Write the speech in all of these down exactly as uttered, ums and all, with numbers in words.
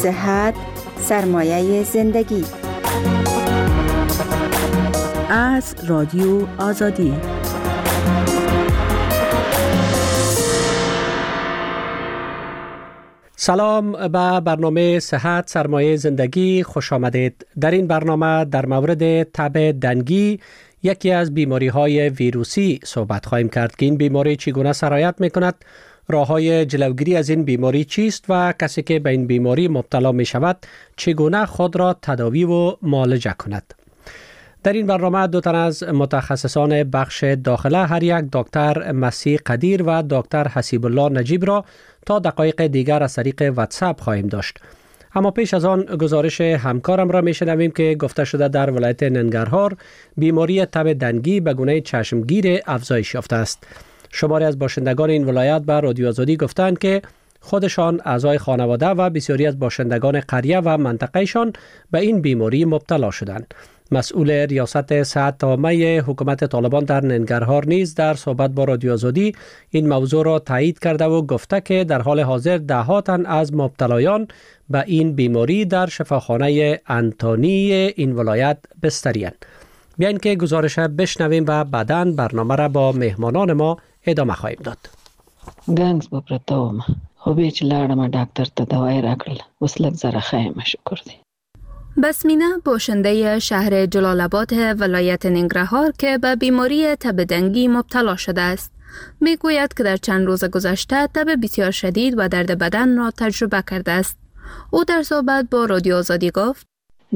صحت سرمایه زندگی. از رادیو آزادی. سلام به برنامه صحت سرمایه زندگی خوش آمدید. در این برنامه در مورد تب دنگی، یکی از بیماری های ویروسی صحبت خواهیم کرد که این بیماری چگونه سرایت می کند، راه های جلوگیری از این بیماری چیست و کسی که به این بیماری مبتلا می شود چگونه خود را تداوی و معالجه کند. در این برنامه دو تن از متخصصان بخش داخله، هر یک دکتر مسیح قدیر و دکتر حسیب الله نجیب را تا دقایق دیگر از طریق واتساپ خواهیم داشت. اما پیش از آن گزارش همکارم را میشنویم که گفته شده در ولایت ننگرهار بیماری تب دنگی به گونه چشمگیر افزایش یافته است. شماری از باشندگان این ولایت به رادیو آزادی گفتند که خودشان، اعضای خانواده و بسیاری از باشندگان قریه و منطقهشان به این بیماری مبتلا شدند. مسئول ریاست صحت عامه حکومت طالبان در ننگرهار نیز در صحبت با رادیو آزادی این موضوع را تایید کرده و گفته که در حال حاضر ده ها تن از مبتلایان به این بیماری در شفاخانه انتونی این ولایت بستری‌اند. بیاین که گزارش بشنویم و بعداً برنامه را با مهمانان ما ادامه خواهیم داد. گنگس بپرتاوم خو چې لاړم ډاکټر ته دوايي راکړل، اوس لږ زره ښه یم، شکر دی. بسمینه باشنده شهر جلال آباد ولایت ننگرهار که به بیماری تب دنگی مبتلا شده است میگوید که در چند روز گذشته تب بسیار شدید و درد بدن را تجربه کرده است. او در صحبت با رادیو آزادی گفت: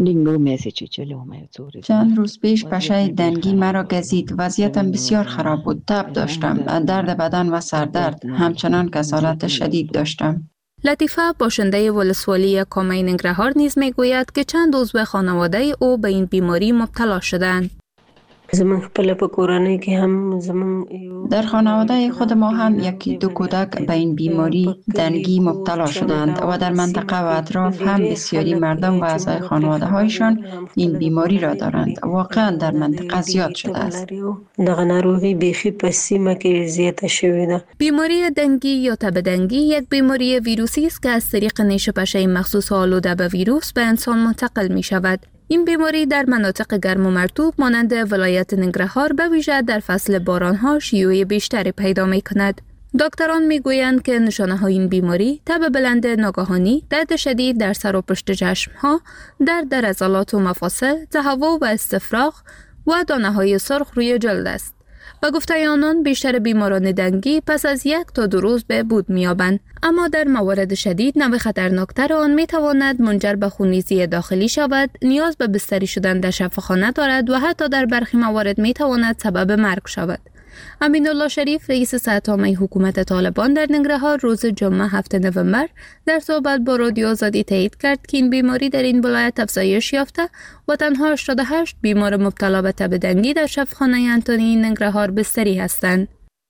چند روز پیش پشه دنگی مرا گزید. وضعیتم بسیار خراب بود. تب داشتم، درد بدن و سردرد، همچنان کسالت شدید داشتم. لطیفه باشنده ولسوالی کامه ننگرهار نیز میگوید که چند عضو خانواده او به این بیماری مبتلا شدند. زمان خپل په کورنۍ کې هم زمان در خانواده خود ما هم یکی دو کودک به این بیماری دنگی مبتلا شدند و در منطقه و اطراف هم بسیاری مردم و اعضای خانواده هایشان این بیماری را دارند. واقعا در منطقه زیاد شده است. دغه ناروغي بیخي په سیمه کې زیاته شوې ده. بیماری دنگی یا تب دنگی یک بیماری ویروسی است که از طریق نیش پشه مخصوص آلوده به ویروس به انسان منتقل می شود. این بیماری در مناطق گرم و مرطوب مانند ولایت ننگرهار به ویژه در فصل بارانها شیوع بیشتری پیدا می کند. دکتران می گویند که نشانه های این بیماری تب بلند ناگهانی، درد شدید در سر و پشت چشم ها، درد در عضلات و مفاصل، تهوع و استفراغ و دانه های سرخ روی جلد است. و گفته آنان بیشتر بیماران دنگی پس از یک تا دو روز به بود می‌یابند، اما در موارد شدید نوع خطرناکتر آن می‌تواند منجر به خونریزی داخلی شود، نیاز به بستری شدن در شفاخانه دارد و حتی در برخی موارد می‌تواند سبب مرگ شود. امین الله شریف رئیس صحت عامه حکومت طالبان در ننگرهار روز جمعه هفتم نوامبر در صحبت با رادیو آزادی تایید کرد که این بیماری در این ولایت افزایش یافته و تنها هشتاد و هشت بیمار مبتلا به تب دنگی در شفاخانه انتونی ننگرهار بستری هستند.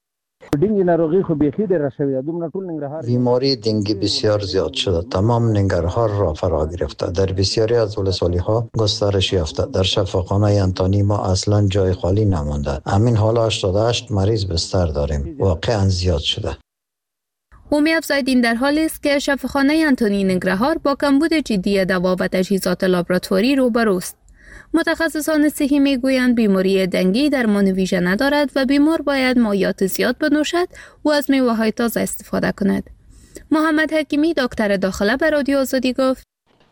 بیماری دنگی بسیار زیاد شده، تمام ننگرهار را فرا گرفته، در بسیاری از ولسوالی ها گسترش یافته. در شفاخانه انتونی ما اصلا جای خالی نمانده. همین حالا هشتاد و هشت مریض بستر داریم، واقعا زیاد شده. او می‌افزاید این در حالی است که شفاخانه انتونی ننگرهار با کمبود جدی دوا و تجهیزات لابراتواری روبروست. متخصصان صحی میگویند بیماری دنگی درمان ویژه ندارد و بیمار باید مایعات زیاد بنوشد و از میوه‌های تازه استفاده کند. محمد حکیمی دکتر داخله به رادیو آزادی گفت: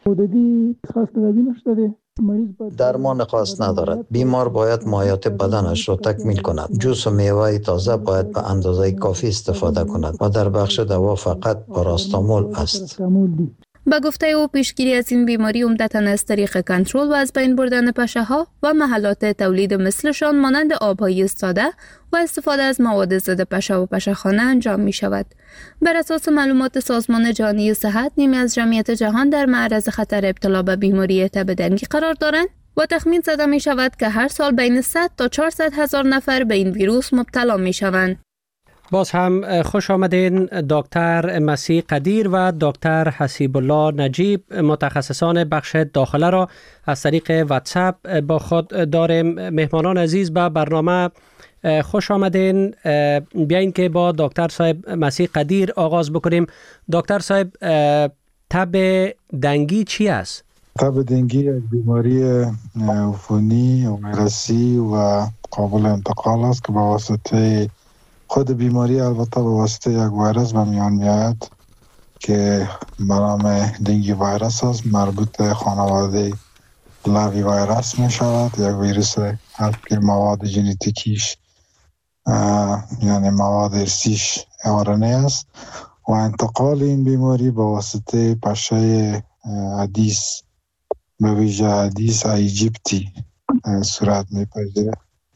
درمان خاص ندارد. بیمار باید مایعات بدنش را تکمیل کند. جوس و میوه تازه باید به اندازه کافی استفاده کند و در بخش دوا فقط پاراستامول است. با گفته او پیشگیری از این بیماری عمدتاً از طریق کنترل و از بین بردن پشه ها و محلات تولید مثلشان مانند آبهای استاده و استفاده از مواد ضد پشه و پشه‌خانه انجام می شود. بر اساس معلومات سازمان جهانی صحت، نیمی از جمعیت جهان در معرض خطر ابتلا به بیماری تب دنگی قرار دارند و تخمین زده می شود که هر سال بین صد تا چهارصد هزار نفر به این ویروس مبتلا می شوند. باز هم خوش آمدین دکتر مسیح قدیر و دکتر حسیب الله نجیب، متخصصان بخش داخله را از طریق واتساپ با خود داریم. مهمانان عزیز به برنامه خوش آمدین. بیاین که با دکتر صاحب مسیح قدیر آغاز بکنیم. دکتر صاحب، تب دنگی چی است؟ تب دنگی یک بیماری عفونی و ویروسی و قابل انتقال است که به واسطه خود بیماری البته به واسطه یک ویروس به میان میاد که به نام دنگی ویروس است، مربوط خانواده لاوی ویروس می شود. یک ویروس هست که مواد ژنتیکیش یعنی مواد ارثیش آر ان ای است و انتقال این بیماری به واسطه پشه ادیس به ویژه ادیس ایجیپتی صورت می پذیرد.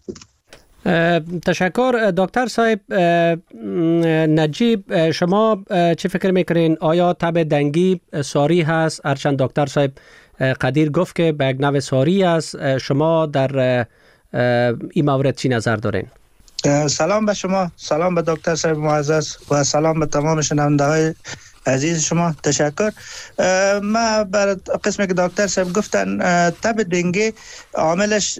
تشکر دکتر صاحب. نجیب، شما چه فکر میکنین؟ آیا تب دنگی ساری هست؟ هرچند دکتر صاحب قدیر گفت که به یک نوع ساری است، شما در این مورد چی نظر دارین؟ سلام به شما، سلام به دکتر صاحب معزز و سلام به تمام شنونده های عزیز شما. تشکر. ما بر قسمی که دکتر صاحب گفتن تب دنگی عاملش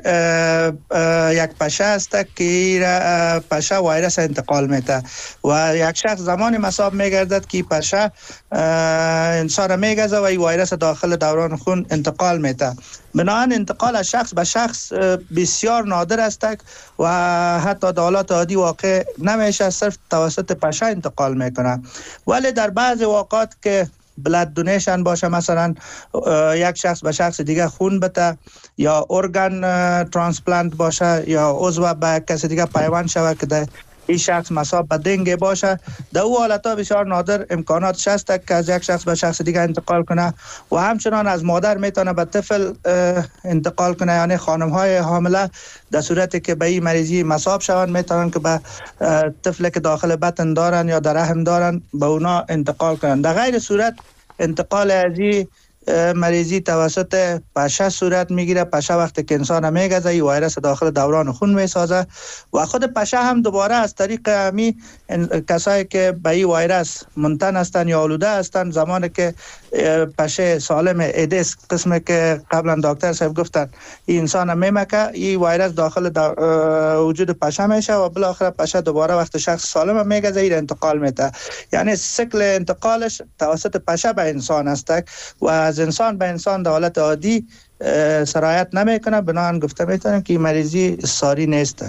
یک پشه است که پشه ویروس انتقال میده و یک شخص زمانی مصاب میگردد که پشه انسان میگزه و این ویروس داخل دوران خون انتقال میده. بنابراین انتقال از شخص به شخص بسیار نادر است و حتی در حالات عادی واقع نمیشه، صرف توسط پشه انتقال میکنه. ولی در بعض اوقات که بلد دونیشن باشه، مثلا یک شخص به شخص دیگه خون بده یا ارگان ترانسپلانت باشه یا عضو به کسی دیگه پیوند شود که ده این شخص مصاب به دنگ باشه، در او حالتا بسیار نادر امکانات هست که از یک شخص به شخص دیگه انتقال کنه و همچنان از مادر میتونه به طفل انتقال کنه. یعنی خانم های حامله در صورتی که به این مریضی مصاب شوند میتونن که به طفل که داخل بطن دارن یا در رحم دارن به اونا انتقال کنن. در غیر صورت انتقال از این مریضی توسط پشه صورت میگیره. پشه وقتی که انسان میگزه این ویروس داخل دوران خون میسازه و خود پشه هم دوباره از طریق همی کسایی که به این ویروس منتن هستن یا آلوده هستن، زمانی که پشه سالم ایدیس قسمی که قبلا دکتر صاحب گفتن این انسان میمکه، این ویروس داخل وجود پشه میشه و بالاخره پشه دوباره وقتی شخص سالم میگزه این انتقال میده. یعنی سیکل انتقالش توسط پشه به انسان است و از انسان به انسان در حالت عادی سرایت نمیکنه. بنابراین گفته میتونیم که این مریضی ساری نیست.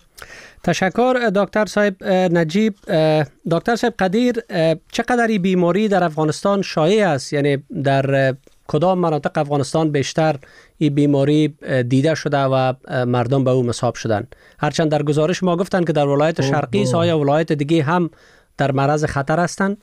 تشکر دکتر صاحب نجیب. دکتر صاحب قدیر، چقدر این بیماری در افغانستان شایع است؟ یعنی در کدام مناطق افغانستان بیشتر این بیماری دیده شده و مردم به او مصاب شدن؟ هرچند در گزارش ما گفتن که در ولایت شرقی است، آیا ولایت دیگه هم در معرض خطر هستند؟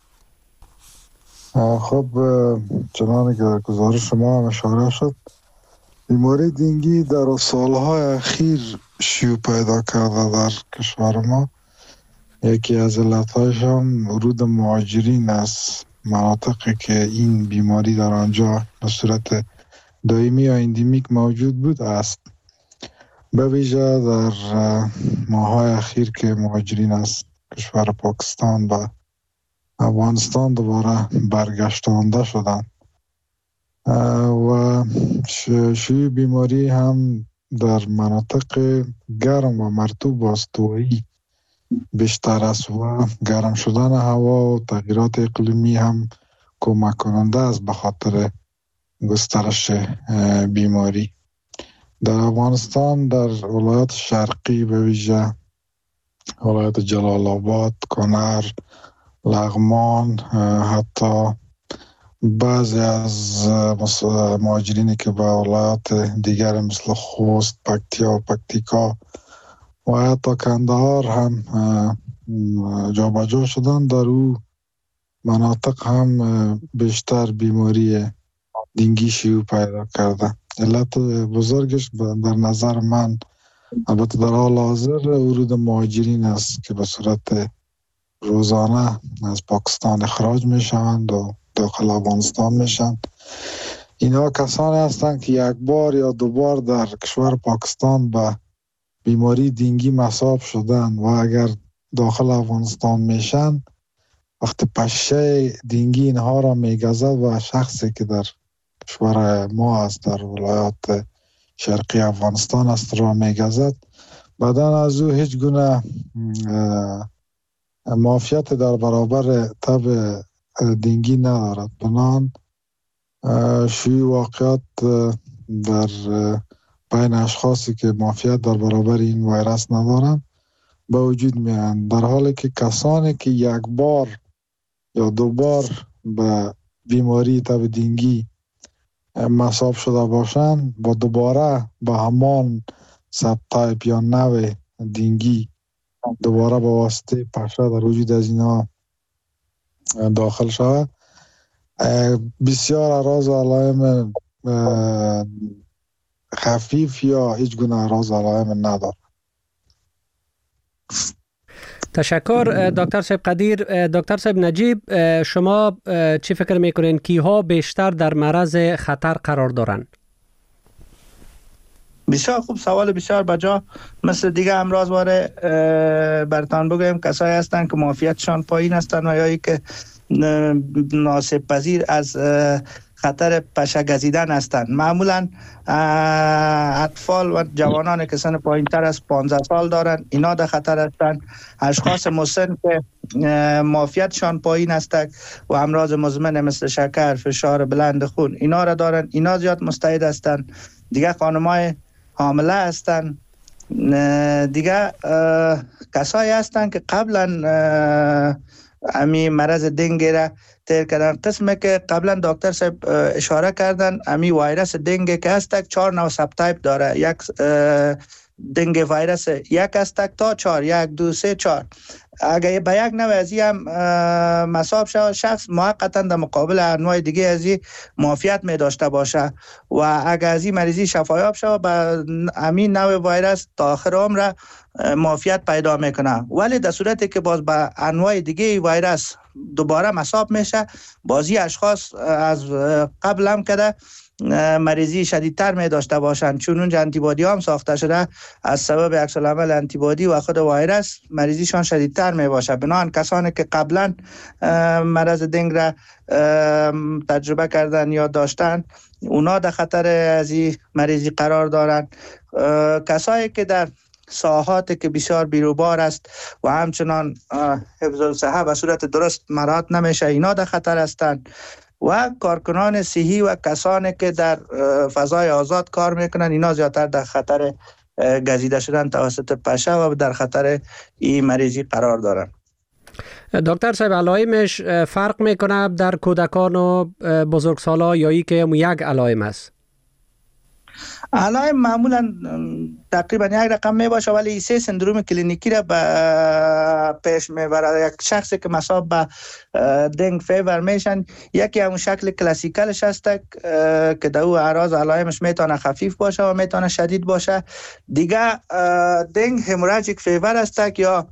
خب چنانه که در گزارش شما هم اشاره شد، بیماری دنگی در سالهای اخیر شیوع پیدا کرده در کشور ما. یکی از علتهایش هم ورود مهاجرین از مناطقی که این بیماری در آنجا به صورت دائمی یا اندیمیک موجود بود است. به ویژه در ماه‌های اخیر که مهاجرین از کشور پاکستان و افغانستان دوباره برگشتانده شدند و شیوع بیماری هم در مناطق گرم و مرطوب و استوایی بیشتر است و گرم شدن هوا و تغییرات اقلیمی هم کمک کننده است به خاطر گسترش بیماری. در افغانستان در ولایات شرقی به ویژه ولایت جلال آباد، کنر، لغمان، حتی بعضی از مهاجرینی که به ولایات دیگر مثل خوست، پکتیا و پکتیکا و حتی کندهار هم جابجا شدن، در او مناطق هم بیشتر بیماری دنگی شیوع پیدا کرده. علت بزرگش در نظر من البته در حال حاضر ورود مهاجرین است که به صورت روزانه از پاکستان اخراج می شوند و داخل افغانستان می شوند. اینا کسانی هستند که یک بار یا دو بار در کشور پاکستان به بیماری دنگی مصاب شدن و اگر داخل افغانستان میشن، وقتی پشه دنگی اینها را میگزد و شخصی که در کشور ما است در ولایات شرقی افغانستان است را میگزد، بعدا از او هیچ گونه معافیت در برابر تب دنگی ندارد. بنان شیوع واقعات در بین اشخاصی که معافیت در برابر این ویروس ندارند به وجود میاند، در حالی که کسانی که یک بار یا دو بار به بیماری تب دنگی مصاب شده باشند با دوباره به همان سب تایپ یا نوع دنگی دوباره به واسطه پشه در وجود از اینا داخل شود، بسیار اعراض و علائم خفیف یا هیچ گونه اعراض و علائم ندارد. تشکر دکتر صاحب قدیر. دکتر صاحب نجیب، شما چی فکر میکنین کیها بیشتر در معرض خطر قرار دارند؟ بسیار خوب، سوال بسیار بجا. مثل دیگه امراض واره برتان بگویم کسایی هستند که معافیتشان پایین هستند و یا ای که ناسب پذیر از خطر پشه گزیدن هستند. معمولا اطفال و جوانان که سن پایین تر از پانزده سال دارند اینا در خطر هستند. اشخاص مسن که معافیتشان پایین هستند و امراض مزمن مثل شکر، فشار بلند خون اینا را دارند، اینا زیاد مستعد هستند. دیگه خانمای حامله هستند. دیگه کسایی هستند که قبلا امی مرض دنگ را تیر کردن. قسمه که قبلا دکتر صاحب اشاره کردن امی ویروس دنگ که هستک چهار نو سب تایپ داره. یک دنگ ویروس یک هستک تا چهار، یک دو سه چهار. اگر به یک نوع ازی هم مصاب شود شخص موقتا در مقابل انواع دیگه ازی معافیت می داشته باشه و اگر ازی مریضی شفایاب شود به همین نوع ویروس تا آخر عمر معافیت پیدا میکنه. ولی در صورتی که باز به انواع دیگه ویروس دوباره مصاب میشه، بازی اشخاص از قبل هم کده مریضی شدیدتر می داشته باشند، چون اونجا انتیبادی هم ساخته شده از سبب عکس العمل انتیبادی و خود ویروس مریضیشان شدیدتر می باشه. بنابراین کسانی که قبلا مرض دنگ را تجربه کردن یا داشتن اونا در خطر از این مریضی قرار دارند. کسایی که در ساحاتی که بسیار بیروبار است و همچنان حفظ الصحه به صورت درست مراعات نمیشه اینا در خطر هستند و کارکنان صحی و کسانی که در فضای آزاد کار میکنن اینا زیادتر در خطر گزیده شدن توسط پشه و در خطر این مریضی قرار دارن. دکتر صاحب علائمش فرق میکنه در کودکان و بزرگسالا یا ای که یک علائم است؟ علائم معمولا تقریبا یک رقم می باشه ولی سه سندروم کلینیکی را به پیش میبره. یک شخصی که مصاب به دنگ فیور میشن، یکی همون شکل کلاسیکالش هست که در او اعراض علائمش میتونه خفیف باشه و میتونه شدید باشه. دیگه دنگ هموراژیک فیور است یا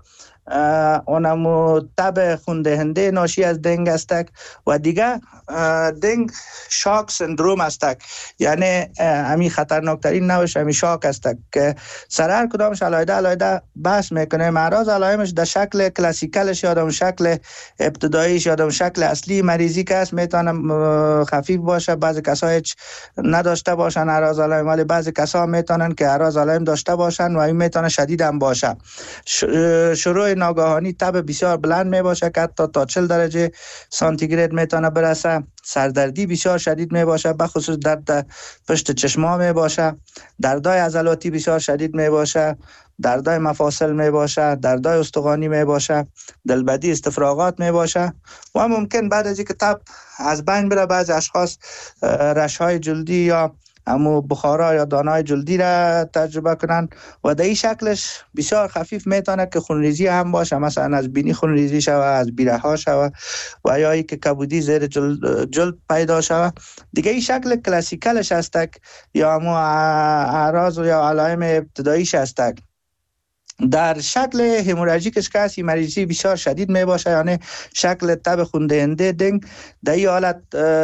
اونمو تب خوندهنده ناشی از دنگ است و دیگه دنگ شاک سندروم است، یعنی همین خطرناکترین نوش همین شاک است که سر هر کدامش علایده علایده بحث میکنه. اعراض علائمش در شکل کلاسیکالش یا در شکل ابتداییش یا در شکل اصلی مریضی که است میتونه خفیف باشه، بعضی کسا هیچ نداشته باشن اعراض علائم، ولی بعضی کسا میتونن که اعراض علائم داشته باشن و این میتونه شدید هم باشه. شروع ناگهانی تب بسیار بلند می باشه که حتی تا چهل درجه سانتیگراد میتونه برسه. سردردی بسیار شدید می باشه، به خصوص درد پشت چشما می باشه. دردای عضلاتی بسیار شدید می باشه، دردای مفاصل می باشه، دردای استخوانی می باشه، دلبدی، استفراغات می باشه و ممکن بعد از اینکه تب از بین بره بعضی اشخاص رشهای جلدی یا امو بخارا یا دانای جلدی را تجربه کنن و در این شکلش بسیار خفیف میتونه که خونریزی هم باشه، مثلا از بینی خونریزی شوه، از بیره ها شوه و یا ای که کبودی زیر جلد, جلد پیدا شوه. دیگه این شکل کلاسیکالش هستک یا امو اعراض یا علائم ابتداییش هستک. در شکل هموراژیکش که هستی مریضی بسیار شدید می باشه، یعنی شکل تب خوندهنده دنگ. در این حالت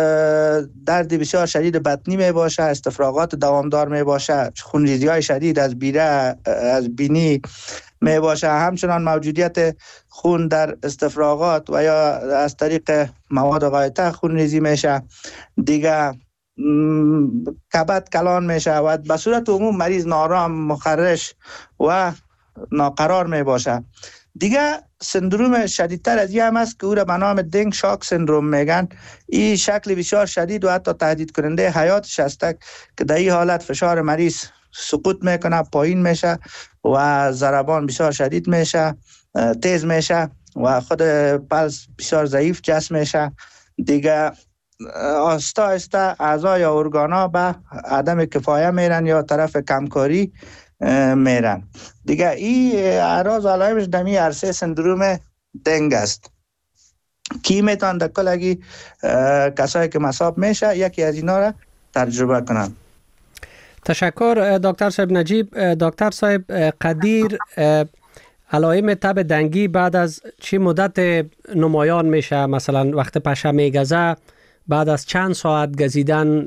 درد بسیار شدید بطنی می باشه، استفراغات دوامدار می باشه، خونریزی های شدید از بیره از بینی می باشه، همچنان موجودیت خون در استفراغات و یا از طریق مواد غایطه خونریزی میشه. دیگه کبد کلان می شود. به صورت عموم مریض نارام، مخرش و ناقرار می باشه. دیگه سندروم شدیدتر از این هم است که او را به نام دنگ شاک سندروم میگن. این شکل بسیار شدید و حتی تهدید کننده حیاتش است که در این حالت فشار مریض سقوط میکنه، پایین میشه و ضربان بسیار شدید میشه، تیز میشه و خود پلس بسیار ضعیف جسم میشه. دیگه آستا آستا اعضا یا ارگانا به عدم کفایه میرن یا طرف کمکاری میرن. دیگه این اعراض و علائمش دمی عرصه سندروم دنگ است. کی میتون در کلگی کسایی که مصاب میشه یکی از اینا را تجربه کنن. تشکر دکتر صاحب نجیب. دکتر صاحب قدیر، علائم تب دنگی بعد از چه مدت نمایان میشه؟ مثلا وقت پشه میگزه بعد از چند ساعت گزیدن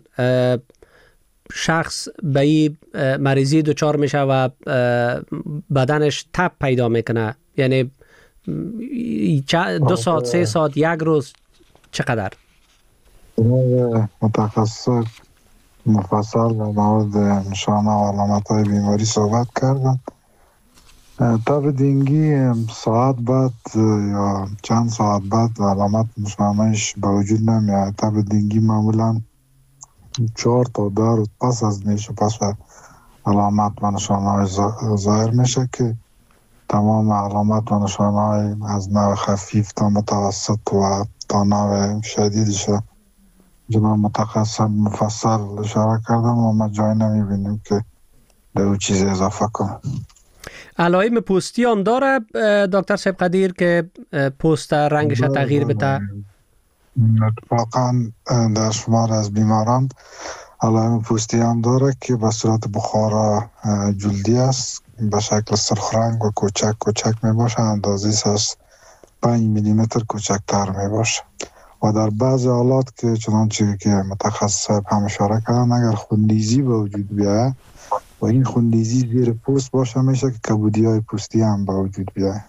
شخص به این مریضی دچار میشه و بدنش تب پیدا میکنه؟ یعنی دو ساعت، سه ساعت، یک روز، چقدر؟ متخصص مفصل و مورد نشانه و علامت های بیماری صحبت کردن. تب دنگی ساعت بعد یا چند ساعت بعد علامت نشانهش به وجود نمیاد. تب دنگی معمولا چهار تا ده روز پس از نیش پس علامت و نشانه ظاهر میشه که تمام علامت و نشانه های از نوع خفیف تا متوسط و تا نوع شدیدش جناب متخصص مفصل اشاره کردم و ما جای نمیبینیم که در او چیز اضافه کنم. علائم پوستی هم داره دکتر صاحب قدیر که پوست رنگش تغییر بده؟ اتفاقا در شمار از بیماران علائم پوستی هم داره که به صورت بخارا جلدی است، به شکل سرخ رنگ و کوچک کوچک می باشه، اندازه از پنج میلی متر کوچکتر می باشه و در بعض حالات که چنانچه که متخصص هم اشاره کردن اگر خونریزی به وجود بیاید و این خونریزی زیر پوست باشه میشه که کبودی های پوستی هم به وجود بیاید.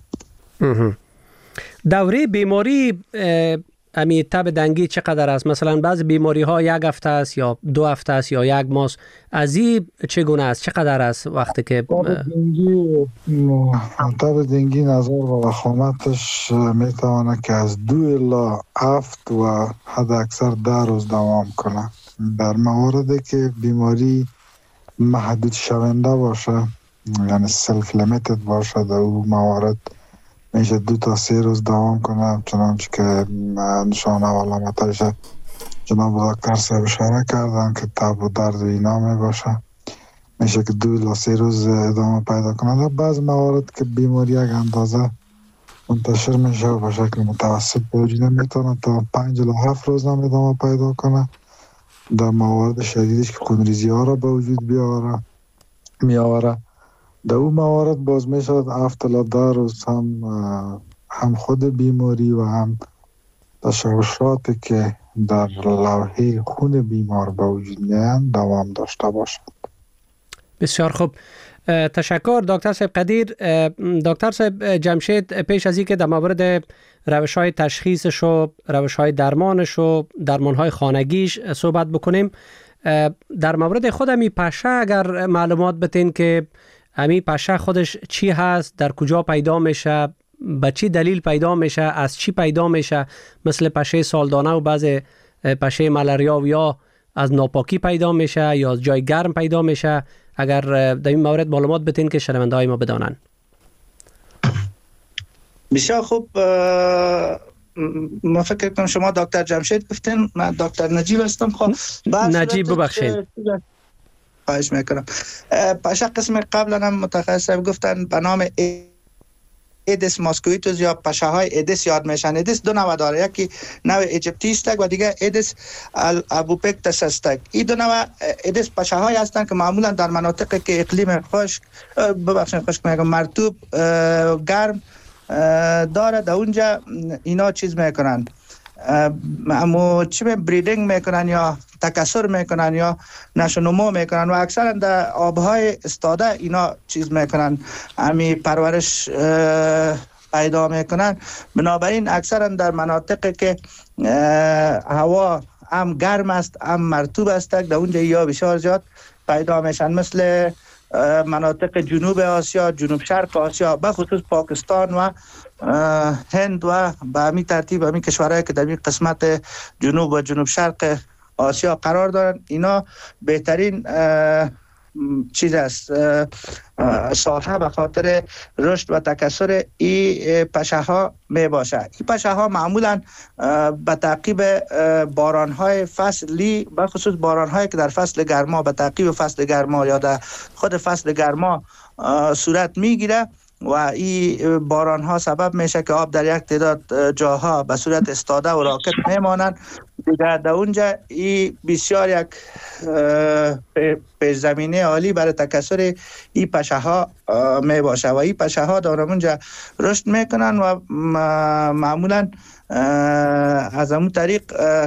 دوره بیماری امی تب دنگی چقدر است؟ مثلا بعض بیماری ها یک هفته است یا دو هفته است یا یک ماه. از این چگونه است؟ چقدر است وقتی که تب دنگی تب دنگی نظر و وخامتش میتونه که از دو الی هفت و حد اکثر ده روز دوام کنه. در مواردی که بیماری محدود شونده باشه یعنی سلف لیمیتد باشه در اون موارد میشه دو تا سه روز دوام کنه، چنانچه که نشانه و علامتش جناب دکتر صاحب اشاره کردن که تب و درد و اینا می باشه میشه که دو الی سه روز ادامه پیدا کنه. در بعض موارد که بیماری یک اندازه منتشر میشه و به شکل متوسط به وجود میتونه تا پنج الی هفت روز هم ادامه پیدا کنه. در موارد شدیدش که خونریزی ها را به وجود بیاره میآوره در اون موارد باز می شود هفت الی ده روز هم هم خود بیماری و هم تشوشاتی که در لوحه خون بیمار به وجود میآیند دوام داشته باشد. بسیار خوب، تشکر دکتر صاحب قدیر. دکتر صاحب جمشید، پیش از اینکه در مورد روش های تشخیصش و روش های درمانش و درمان های خانگیش صحبت بکنیم، در مورد خود امی پشه اگر معلومات بتین که امی پشه خودش چی هست، در کجا پیدا میشه، به چی دلیل پیدا میشه، از چی پیدا میشه؟ مثل پشه سالدانه و بعض پشه ملاریا و یا از ناپاکی پیدا میشه یا از جای گرم پیدا میشه. اگر در این مورد معلومات بتین که شنونده های ما بدانن. بسیار خوب. ما فکر کنم شما دکتر جمشید گفتین، من دکتر نجیب هستم. خب نجیب ببخشید. خواهش میکنم. پشه قسم قبلا هم متخصص گفتن به نام ایدس ماسکویتوس یا پشه های ایدس یاد میشن. ایدس دو نوع داره، یکی نوع ایجپتی است و دیگه ایدس ابوپکتس است. این دو نوع ایدس پشه های هستند که معمولا در مناطقی که اقلیم خشک ببخشید خشک میگم مرطوب گرم داره در اونجا اینا چیز میکنن، اما چی می بریدینگ میکنن یا تکثر میکنن یا نشو نمو میکنن و اکثرا در آبهای استاده اینا چیز میکنن، امی پرورش پیدا میکنن. بنابراین اکثرا در مناطقی که هوا هم گرم است هم مرطوب است در اونجا یا بسیار زیاد پیدا میشن، مثل مناطق جنوب آسیا، جنوب شرق آسیا، به خصوص پاکستان و هند و به همین ترتیب همین کشورهایی که در این قسمت جنوب و جنوب شرق آسیا قرار دارند، اینا بهترین چیز است ساحه به خاطر رشد و تکثر این پشه ها می باشه. این پشه ها معمولا به تعقیب باران های فصلی، به خصوص باران هایی که در فصل گرما به تعقیب فصل گرما یا در خود فصل گرما صورت می گیره و این باران ها سبب میشه که آب در یک تعداد جاها به صورت استاده و راکت میمانند. دیگر در اونجا این بسیار یک پیش زمینه عالی برای تکثر این پشه ها می باشه و این پشه ها در اونجا رشد میکنن و معمولا از همون طریق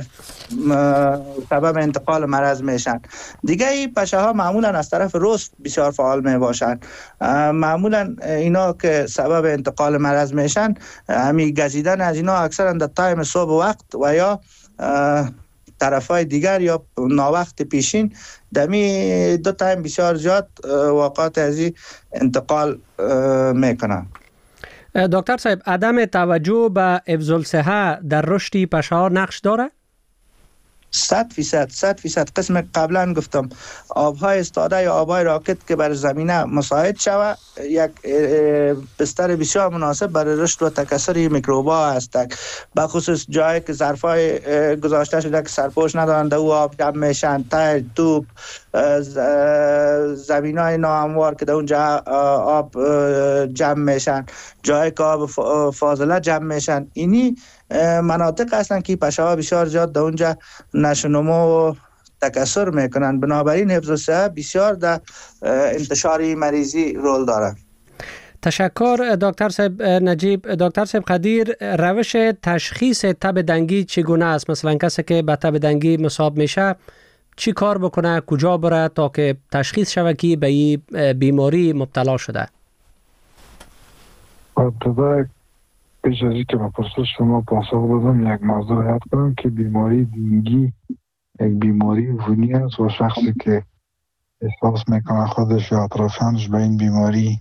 سبب انتقال مرض میشن. دیگه این پشه ها معمولا از طرف رست بسیار فعال می باشن. معمولا اینا که سبب انتقال مرض میشن، همین گزیدن از اینا اکثرا در تایم صبح وقت و یا طرفای دیگر یا ناوقت پیشین، دمی دو تایم بسیار زیاد واقعات از این انتقال میکنن. دکتر صاحب، عدم توجه به حفظ الصحه در رشد پشه ها نقش داره؟ صد فیصد صد فیصد قسم قبلا گفتم آبهای استاده یا آبهای راکت که بر زمینه مساعد شود یک بستر بسیار مناسب برای رشد و تکثر میکروبا است. به خصوص جایی که ظرفای گذاشته شده که سرپوش ندارند او آب جمع میشن، تیر، توپ، زمینای ناهموار که در اونجا آب جمع میشن، جایی که آب فاضله جمع میشن، اینی مناطق هستند که پشه ها بسیار زیاد در اونجا نشو نمو و تکثر میکنن. بنابراین حفظ الصحه بسیار در انتشار مریضی رول داره. تشکر دکتر صاحب نجیب. دکتر صاحب قدیر، روش تشخیص تب دنگی چگونه است؟ مثلا کسی که به تب دنگی مصاب میشه چی کار بکنه، کجا بره تا که تشخیص شود که به این بیماری مبتلا شده؟ ابتدا پیش از اینکه به پرسش شما پاسخ بدم یک موضوع یاد کنم که بیماری دنگی یک بیماری عفونی است و شخصی که احساس میکنه خودش یا اطرافیانش به این بیماری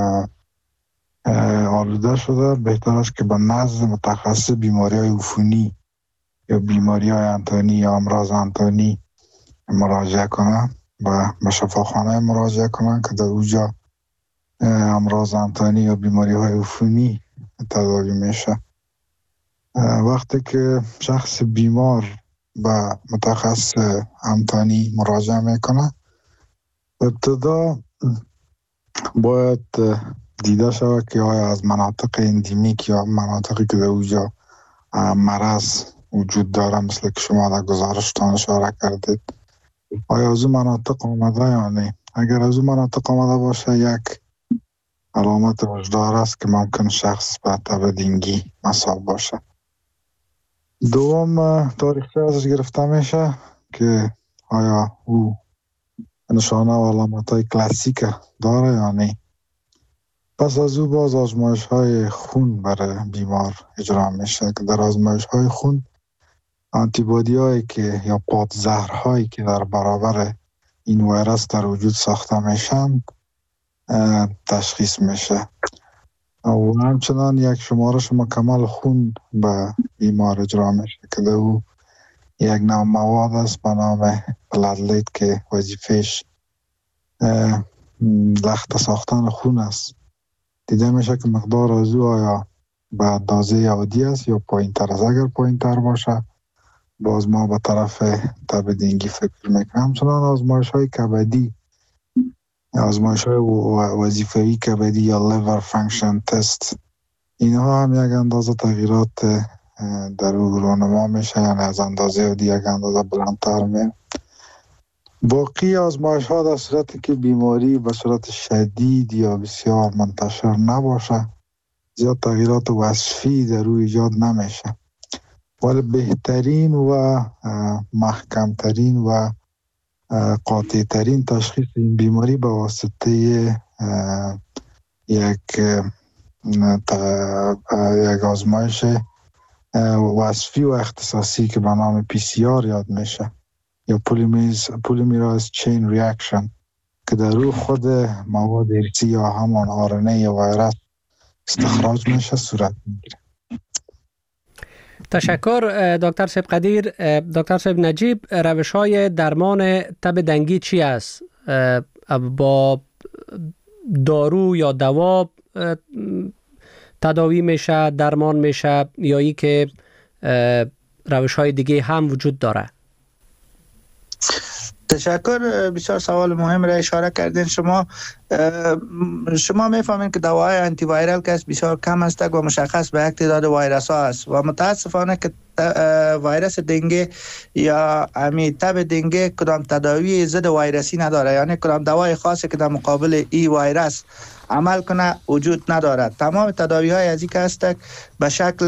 آلوده شده، بهتر است که به نزد متخصص بیماری های عفونی یا بیماری های انتانی یا امراض انتانی مراجعه کنه و به شفاخانه مراجعه کنه که در اونجا امراض انتانی یا بیماری های عفونی تداوی میشه. وقتی که شخص بیمار به متخصص انتانی مراجعه میکنه، ابتدا باید دیده شود که آیا از مناطق اندیمیک یا مناطقی که در اونجا مرض وجود داره مثل که شما در گزارشتان اشاره کردید، آیا از اون مناطق آمده یا نه. اگر از اون مناطق آمده باشه یک علامت وجدار است که ممکن شخص به تب دنگی مصاب باشه. دوم تاریخچه ازش گرفته میشه که آیا او نشانه و علامت های کلاسیک داره یا نه. پس از او باز آزمایش های خون برای بیمار اجرا میشه که در آزمایش های خون آنتیبادی هایی که یا پادزهر هایی که در برابر این ویروس در وجود ساخته میشن تشخیص میشه و همچنان یک شمارش مکمل خون به بیمار اجرا میشه که در او یک نوع مواد است به نام پلاتلیت که وظیفهش لخت ساختن خون است. دیده میشه که مقدار از او آیا به اندازه عادی است یا پایین تر است. اگر پایین تر باشه باز ما به طرف تب دنگی فکر میکنم. همچنان آزمایش های کبدی، آزمایش های وظیفه‌ای کبدی یا لیور فانکشن تست، اینها هم یک اندازه تغییرات در او رونما میشه، یعنی از اندازه عادی یک اندازه بلندتر می. باقی آزمایش ها در صورتی که بیماری به صورت شدید یا بسیار منتشر نباشه زیاد تغییرات وصفی در او ایجاد نمیشه، ولی بهترین و محکمترین و قاطع ترین تشخیص این بیماری به واسطه یک یک آزمایش وصفی و اختصاصی که به نام پی سی آر یاد میشه یا پولیمیراز چین ریاکشن که در روی خود مواد ارسی یا همان آرنه یا ویروس استخراج میشه صورت میگیره. تشکر دکتر صاحب قدیر. دکتر صاحب نجیب، روش های درمان تب دنگی چی است؟ با دارو یا دوا تداوی میشه، درمان میشه، یا ای که روش های دیگه هم وجود داره؟ تشکر، بسیار سوال مهم را اشاره کردین. شما شما میفهمین که دواهای آنتی وایرال که بسیار کم است و مشخص به یک تعداد ویروس ها است و متاسفانه که ویروس دنگه یا امی تب دنگه کدام تداوی ضد ویروسی نداره، یعنی کدام دوای خاصی که در مقابل ای ویروس عمل کنه وجود ندارد. تمام تداوی های از این که است به شکل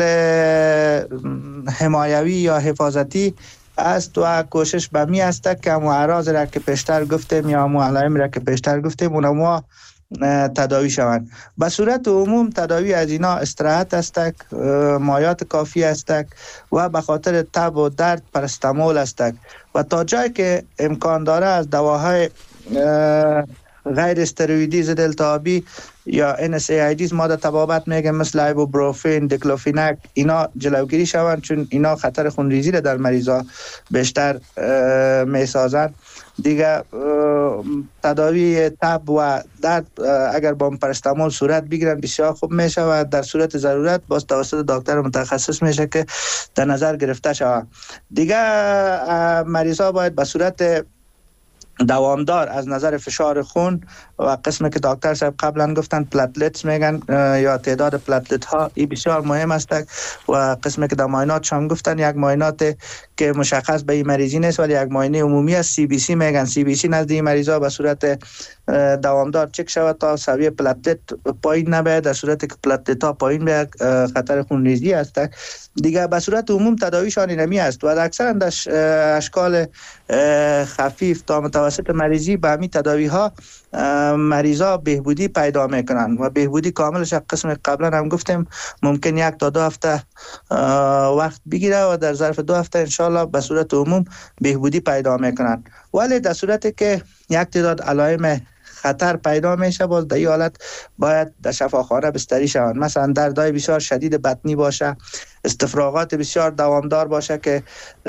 حمایوی یا حفاظتی است و کوشش به می است که همو اعراض را که پیشتر گفتیم یا همو علائم را که پیشتر گفتیم اونها تداوی شوند. به صورت عموم تداوی از اینا استراحت است، مایات کافی است و به خاطر تب و درد پرستامول است و تا جایی که امکان داره از دواهای غیر استروئیدی ضد التهابی یا ان اس ای آی دیز ما در طبابت میگه مثل ایبوپروفن، دیکلوفیناک، اینا جلوگیری شوند، چون اینا خطر خونریزی را در مریضا بیشتر میسازند. دیگه تداوی تب و درد اگر با پارستامول صورت بگیرن بسیار خوب میشه و در صورت ضرورت باز توسط دکتر متخصص میشه که در نظر گرفته شود. دیگه مریضا باید به صورت دوامدار از نظر فشار خون و قسمی که دکتر صاحب قبلا گفتن پلتلتس میگن یا تعداد پلتلت ها، این بسیار مهم است و قسمی که در معاینات هم گفتن یک معاینات که مشخص به این مریضی نیست ولی یک معاینه عمومی است، سی بی سی میگن. سی بی سی نزد این مریضا به صورت دوامدار چک شود تا سویه پلتلت پایین نباید، در صورتی که پلتلت ها پایین بیاد خطر خونریزی است. دیگه به صورت عموم تداویشان اینمی است و اکثرا در اشکال خفیف تا متوسط مریضی به همین تداوی ها مریضا بهبودی پیدا میکنن و بهبودی کاملش قسم قبلا هم گفتیم ممکن یک تا دو هفته وقت بگیره و در ظرف دو هفته انشالله به صورت عموم بهبودی پیدا میکنن. ولی در صورتی که یک تعداد علائم خطر پیدا میشه باز در این حالت باید در شفاخانه بستری شوند. مثلا دردهای بسیار شدید بطنی باشه، استفراغات بسیار دوامدار باشه که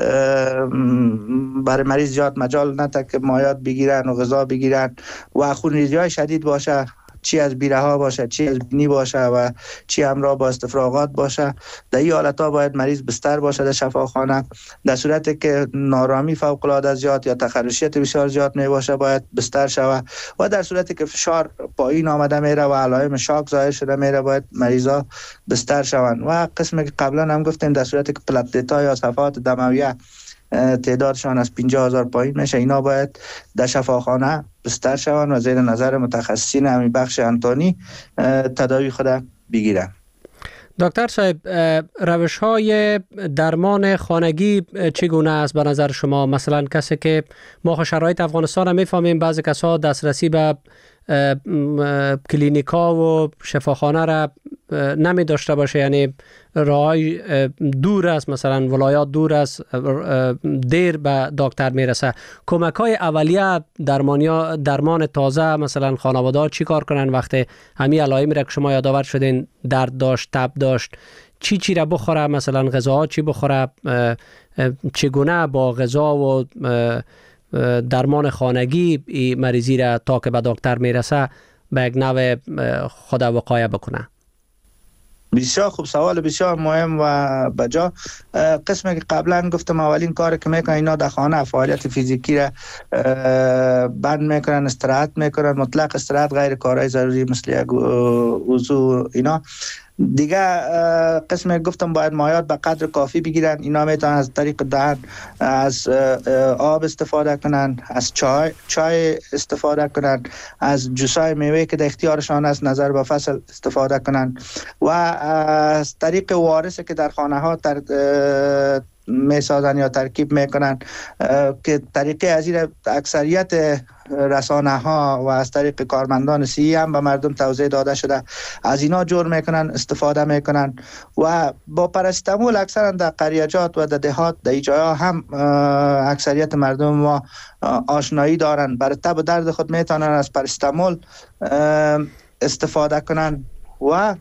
برای مریض زیاد مجال نده که مایات بگیرن و غذا بگیرن و خونریزی های شدید باشه، چی از بیره ها باشه، چی از بینی باشه و چی همراه با استفراغات باشه. در این حالت ها باید مریض بستر باشه در شفاخانه. در صورتی که نارامی فوق العاده زیاد یا تخرشیت بسیار زیاد می باشه باید بستر شود و در صورتی که فشار پایین آمده میره و علائم شاک ظاهر شده میره باید مریضا بستر شوند. و قسمی که قبلا هم گفتیم در صورتی که پلتلت ها یا صفحات دمویه تعدادشان از پنجاه هزار پایین میشه اینا باید در شفاخانه بستر شوند و زیر نظر متخصصین همین بخش انتونی تداوی خود بگیرن. دکتر صاحب، روش های درمان خانگی چگونه است به نظر شما؟ مثلا کسی که ما شرایط افغانستان هم میفهمیم بعضی کسا دسترسی به کلینیکا و شفاخانه را نمی داشته باشه، یعنی راهی دور است، مثلا ولایات دور است، دیر به دکتر میرسه. کمک های اولیه درمانی درمان تازه مثلا خانواده ها چی کار کنن وقتی همین علائم را که شما یادآور شدین، درد داشت، تب داشت، چی چی را بخوره، مثلا غذاها چی بخوره، چگونه با غذا و درمان خانگی ای مریضی را تا که به دکتر میرسه به یک نوع خود وقایه بکنه؟ بسیار خوب سوال، بسیار مهم و بجا. قسمی که قبلا گفتم اولین کار که میکنن اینا در خانه فعالیت فیزیکی را بند میکنن، استراحت میکنن، مطلق استراحت، غیر کارهای ضروری مثل یک وضو اینا. دیگه قسم گفتم باید مایات به قدر کافی بگیرن. اینا میتونن از طریق دهن از آب استفاده کنن، از چای چای استفاده کنن، از جوسای میوه که در اختیارشان است نظر به فصل استفاده کنن و از طریق وارثی که در خانه ها در میسازن یا ترکیب میکنن که طریقه از این اکثریت رسانه ها و از طریق کارمندان صحی هم به مردم توضیح داده شده. از اینا جور میکنن، استفاده میکنن و با پاراستامول اکثرا در قریجات و در دهات در جاها هم اکثریت مردم ما آشنایی دارن. برای تب و درد خود میتونن از پاراستامول استفاده کنن و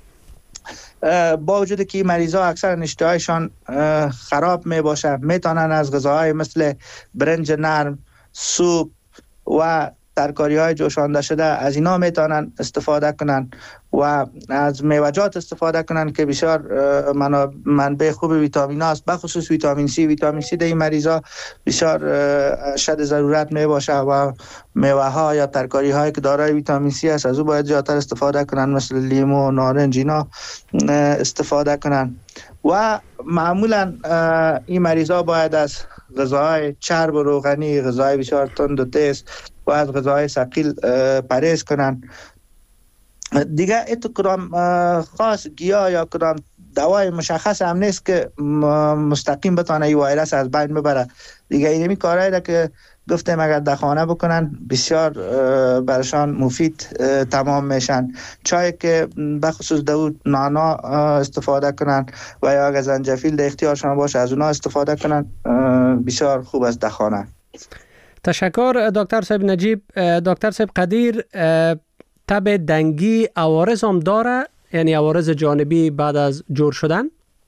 با وجود که این مریضا اکثر اشتهایشان خراب می باشه، میتونن از غذاهای مثل برنج نرم، سوپ و ترکاری های جوشانده شده از اینا میتونن استفاده کنن و از میوجات استفاده کنن که بسیار منبع خوب ویتامین است، بخصوص ویتامین سی. ویتامین سی در این مریضا بسیار شد ضرورت می باشه و میوه ها یا ترکاری هایی که دارای ویتامین سی است از او باید زیادتر استفاده کنن، مثل لیمو، نارنج اینا استفاده کنن. و معمولا این مریضا باید از غذاهای چرب و روغنی، غذاهای بسیار تند و تیز و از غذاهای ثقیل پرهیز کنن. دیگه ایتو کدام خاص گیاه یا کدام دوای مشخص هم نیست که مستقیم بتانه این ویروس از بین ببره. دیگه اینمی کارهایی را که گفتیم اگر در خانه بکنن بسیار برشان مفید تمام میشن. چای که بخصوص داود نانا استفاده کنن و یا اگر زنجفیل در اختیارشان باشه از اونا استفاده کنن بسیار خوب است در خانه. تشکر دکتر صاحب نجیب. دکتر صاحب قدیر، تب دنگی عوارض هم داره، یعنی عوارض جانبی بعد از جور شدن؟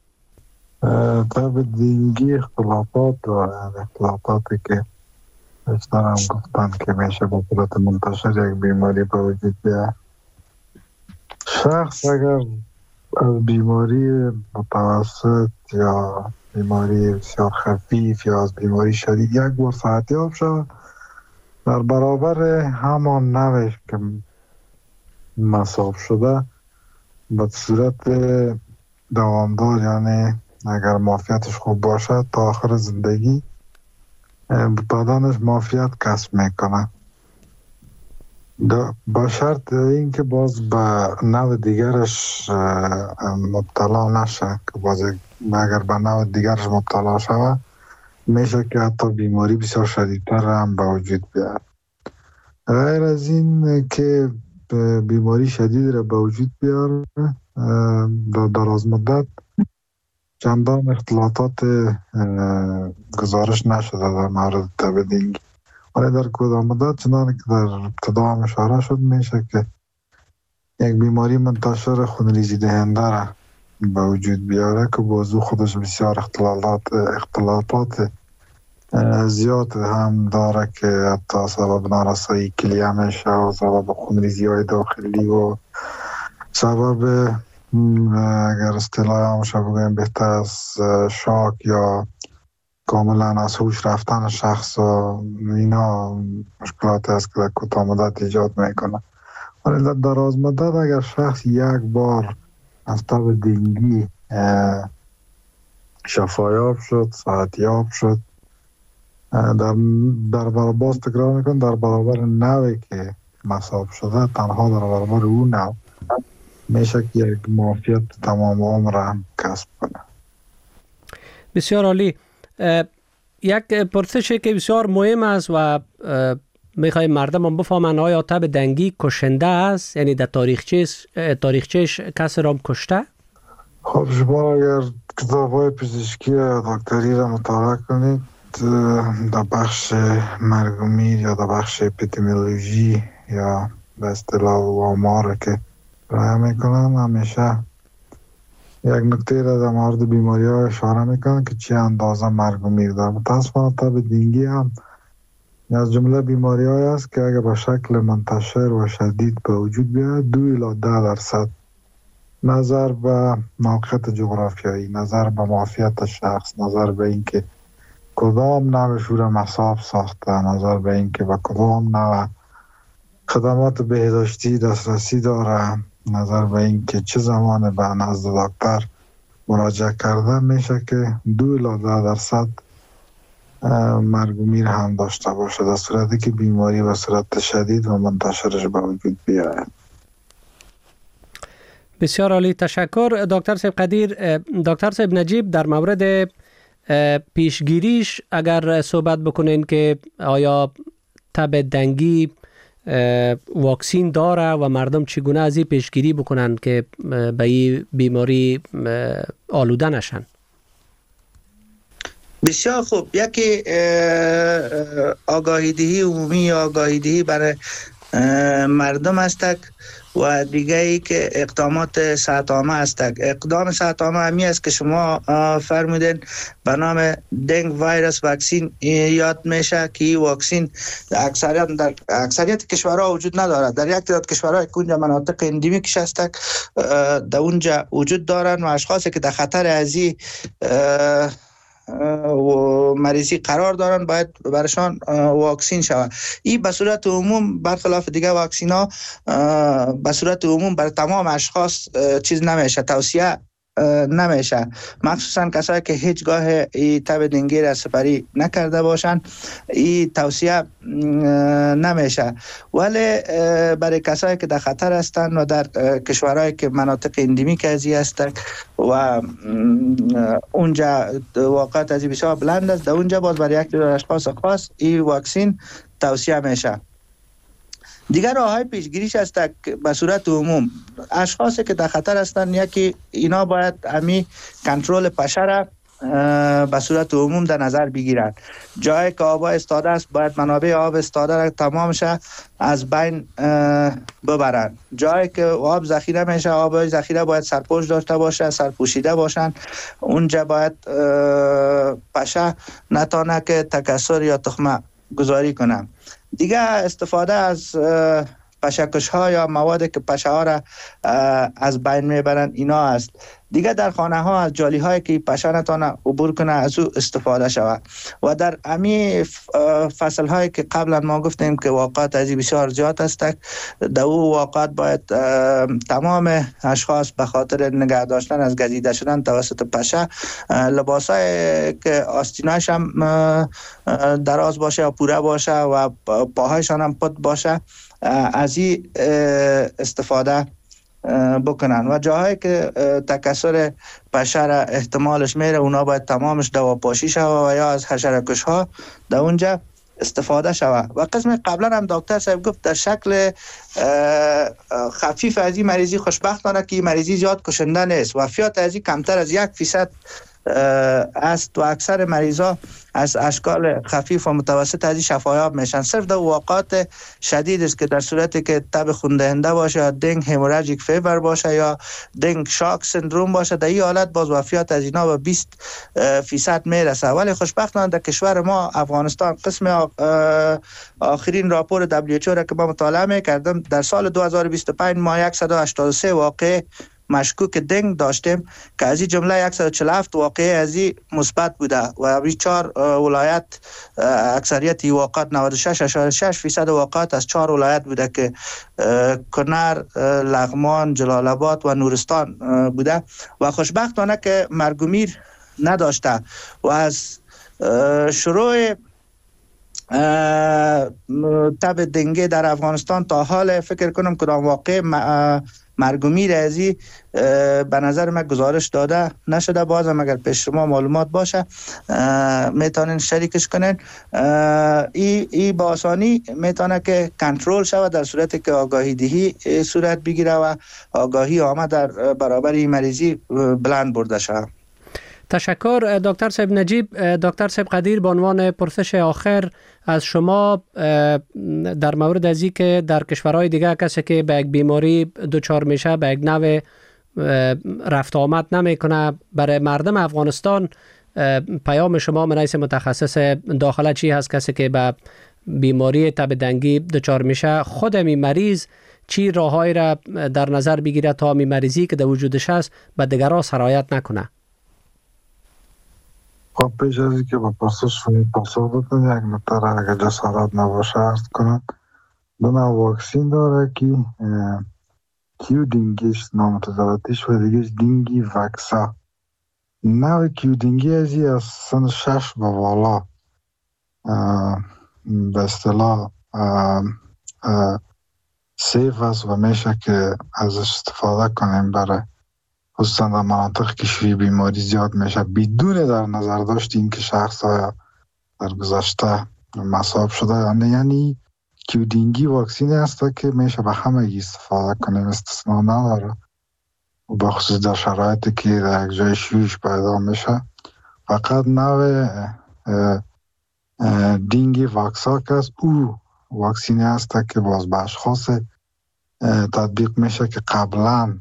تب دنگی اختلافات داره، اختلافاتی که بیشتر هم گفتن که میشه با صورت منتشر یک بیماری به وجود بیاد. شخص اگر از بیماری متوسط یا بیماری بسیار خفیف یا از بیماری شدید یک بار صحتیاب شد، در برابر همان نوش که مصاب شده به صورت دوامدار، یعنی اگر معافیتش خوب باشه تا آخر زندگی بدنش معافیت کسب میکنه، با شرط اینکه باز به نوع دیگرش مبتلا نشه، که باز اگر به نوع دیگرش مبتلا شود میشه که حتی بیماری بسیار شدیدتر هم به وجود بیاد. غیر از این که بیماری شدید را به وجود بیاره در دراز مدت چندان اختلاطات گزارش نشده در مورد تب دنگی، ولی در کدام مدت چنانه که در ابتدا هم اشاره شد میشه که یک بیماری منتشر خونریزی دهنده را به وجود بیاره که بازو خودش بسیار اختلالات اختلاطات زیاد هم داره که حتی سبب نارسایی کلیه میشه و سبب خونریزی های داخلی و سبب اگر اصطلاح همشه بگویم بهتر از شاک یا کاملا از هوش رفتن شخص و اینا مشکلاتی است که در کوتاه مدت ایجاد میکنه. ولی در دراز مدت اگر شخص یک بار از تب دنگی شفایاب شد، صحتیاب شد، در در برابر تکرار میکن در برابر نوعی که مصاب شده، تنها در برابر اون نوع میشه که یک معافیت تمام عمر هم کسب کنه. بسیار عالی. یک پرسشی که بسیار مهم است و میخوایم مردم هم بفهمن، آیا تب دنگی کشنده است؟ یعنی در تاریخچهش تاریخچهش کسی را هم کشته؟ خب شما اگر کتاب های پزشکی یا دکتری را مطالعه کنید در بخش مرگ و میر یا در بخش اپیدمیولوژی یا به اصطلاح آمار که راه میکنن همیشه یک نکته را در مورد بیماری ها اشاره میکنن که چه اندازه مرگ و میر داره. متاسفانه تب دنگی هم از جمله بیماری های است که اگر به شکل منتشر و شدید به وجود بیاد دو الی ده درصد نظر به موقعیت جغرافیایی، نظر به معافیت شخص، نظر به اینکه کدام نوع شور مصاب ساخته، نظر به اینکه به کدام نوع خدمات بهداشتی دسترسی داره، نظر به اینکه چه زمان به نزد دکتر مراجعه کرده، میشه که دو الی ده درصد مرگ و میر هم داشته باشه در صورتی که بیماری به صورت شدید و منتشرش به وجود بیاید. بسیار عالی، تشکر دکتر صاحب قدیر. دکتر صاحب نجیب، در مورد پیشگیریش اگر صحبت بکنین که آیا تب دنگی واکسین داره و مردم چگونه از این پیشگیری بکنن که به این بیماری آلوده نشن؟ بسیار خوب. یکی آگاهی دهی عمومی، آگاهی دهی برای مردم است و دیگه ای که اقدامات صحت عامه است. اقدام صحت عامه همی است که شما فرمودین به نام دنگ ویروس واکسین یاد میشه که این واکسین اکثریت در اکثریت کشورها وجود ندارد. در یک تعداد کشورها که اونجا مناطق اندمیکش است در اونجا وجود دارند و اشخاصی که در خطر از این و مریضی قرار دارن باید برشان واکسین شود. این به صورت عموم برخلاف دیگه واکسین ها به صورت عموم بر تمام اشخاص چیز نمیشه، توصیه نمیشه، مخصوصا کسایی که هیچگاه این تب دنگی را سپری نکرده باشن این توصیه نمیشه. ولی برای کسایی که در خطر هستند و در کشورهایی که مناطق اندمیک ازی هستند و اونجا واقعیت ازی بسیار بلند است، در اونجا باز برای یک اشخاص خاص این واکسین توصیه میشه. دیگر راه های پیشگیریش است به صورت عموم اشخاصی که در خطر هستند یکی اینا باید امی کنترل پشه را به صورت عموم در نظر بگیرند. جایی که آب استاده است باید منابع آب استاده را تمامش از بین ببرند. جایی که آب ذخیره میشه آب ذخیره باید سرپوش داشته باشه، سرپوشیده باشند. اونجا باید پشه نتانه که تکثر یا تخمه گذاری کنه. دیگه استفاده از پشه‌کش ها یا مواد که پشه ها را از بین میبرند اینا است. دیگه در خانه ها از جالی هایی که پشه نتانه عبور کنه از او استفاده شود و در امی فصل هایی که قبلا ما گفتیم که واقعات ازی بسیار زیاد است در او واقعات باید تمام اشخاص به خاطر نگه داشتن از گزیده شدن توسط پشه لباس های که آستیناش هم دراز باشه یا پوره باشه و پاهایشان هم پت باشه از این استفاده بکنن و جاهایی که تکثر پشه را احتمالش میره اونا باید تمامش دواپاشی شود و یا از حشره‌کش ها در اونجا استفاده شود. و قسم قبلا هم دکتر صاحب گفت در شکل خفیف از این مریضی خوشبختانه که این مریضی زیاد کشنده نیست، وفیات از این کمتر از یک فیصد است و اکثر مریضا از اشکال خفیف و متوسط از این شفایاب میشن. صرف در واقعات شدید است که در صورتی که تب خون‌دهنده باشه یا دنگ هموراژیک فیبر باشه یا دنگ شاک سندروم باشه در این حالت باز وفیات از اینا به بیست فیصد میرسه. ولی خوشبختانه در کشور ما افغانستان قسم آخرین راپور دبلیو اچ او را که ما مطالعه میکردم در سال دو هزار و بیست و پنج ما صد و هشتاد و سه واقع مشکوک دنگ داشتیم که از این جمله صد و چهل و هفت واقعه از این مثبت بوده و این چهار ولایت اکثریت واقعات نود و شش اشاره شش فیصد واقعات از چهار ولایت بوده که کنر، لغمان، جلال آباد و نورستان بوده و خوشبختانه که مرگ و میر نداشته و از شروع تب دنگی در افغانستان تا حال فکر کنم کدام واقع مرگ و میر ازی به نظر من گزارش داده نشده. بازم اگر پیش شما معلومات باشه میتونین شریکش کنین. ای, ای با آسانی میتونه که کنترل شود در صورتی که آگاهی دهی صورت بگیره و آگاهی عامه در برابر این مریضی بلند برده شود. تشکر دکتر صاحب نجیب. دکتر صاحب قدیر به عنوان پرسش آخر از شما در مورد ازی که در کشورهای دیگه کسی که به یک بیماری دچار میشه به یک نوع رفت آمد نمیکنه، برای مردم افغانستان پیام شما من رئیس متخصص داخله چی هست؟ کسی که به بیماری تب دنگی دچار میشه خود می مریض چی راههایی را در نظر بگیره تا می مریضی که در وجودش هست به دیگران سرایت نکنه؟ خب پیش از که با پرسش کنید پاسخ بکنید یک نکته را اگر جسارت نباشه عرض کنم. دو نوع واکسین داره که کیو دینگیش نامتضادیش و دیگهش دینگی وکسا. نوع کیو دینگی ازی از سن شش به والا به اصطلاح سیف است و میشه که ازش استفاده کنیم برای خصوصا در مناطق که شیوع بیماری زیاد میشه بدون در نظر داشت این که شخص ها در گذشته مصاب شده. یعنی کیو دینگی واکسینی است که میشه به همه استفاده کنیم، استثنا نداره، و به خصوص در شرایطی که در یک جای شیوعش پیدا میشه. فقط نوع دینگی واکسا که است او واکسینی است که باز به اشخاص تطبیق میشه که قبلا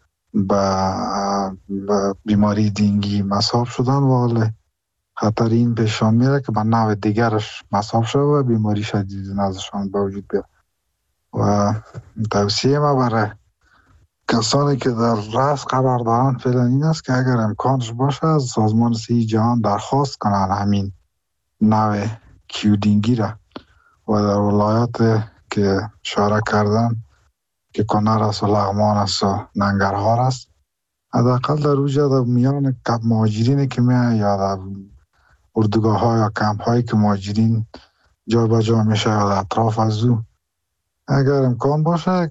به بیماری دینگی مصاب شدن و حالا خطر این پیشان میره که به نوع دیگرش مصاب شده و بیماری شدید نزدشان به وجود بیاد. و توصیه ما برای کسانی که در رأس قرار دارن فعلا این است که اگر امکانش باشه از سازمان صحت جهان درخواست کنن همین نوع کیو دینگی را و در ولایات که اشاره کردن که کنر است و لغمان است و ننگرهار است، حداقل در اوجه در میان مهاجرینی که میان یا در اردوگاه ها یا کمپ هایی که مهاجرین جا به جا میشه یا در اطراف از او، اگر امکان باشه